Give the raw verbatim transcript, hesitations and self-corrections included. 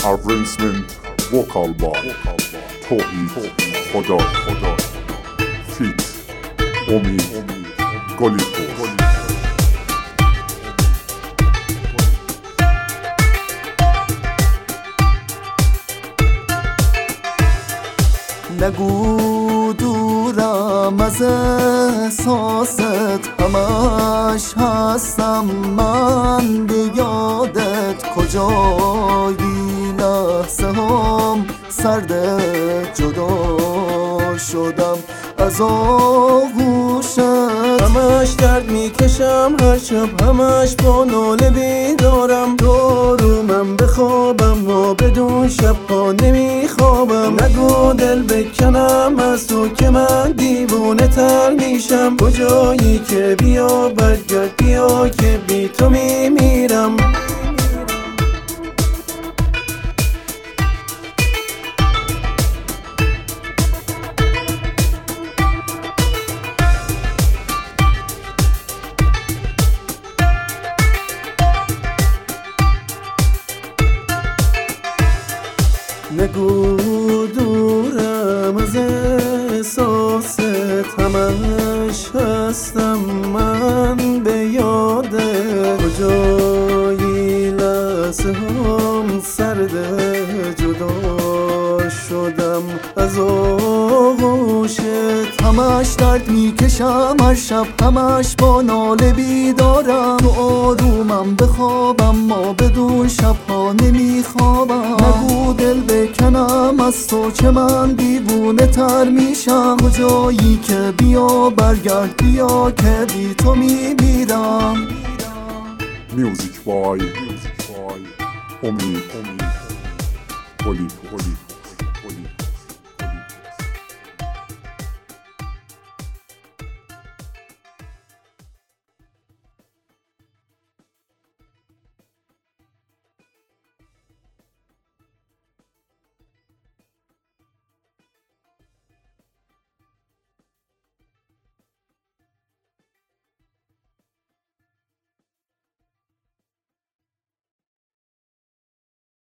Arrangement Vocal Bar توحید خدا فیت امید گلیپور. نگو دورم از احساست، همش هستم من به یادت. کجایی لحظه هم سرد جدا شدم از آغوشت. همش درد میکشم هر شب، همش با ناله بیدارم. تو رو من بخوابم و بدون شب ها نمیخوابم. نگو دل بکنم از تو که من دیوونه تر میشم. کجایی که بیا برگرد، بیا که بی تو میمیرم. نگو دورم از احساست، همش هستم من به یادت. کجایی لحظه هم سرد جدا شدم از آغوشت. همش درد میکشم هر شب، همش با ناله بیدارم. تو آرومم بخوابم ما بدون شبها نمیخوابم. نگو دل بکنم از تو که من دیوونه تر میشم. کجایی که بیا برگرد، بیا که بی تو میمیرم. میوزیک بای امید گلیپور.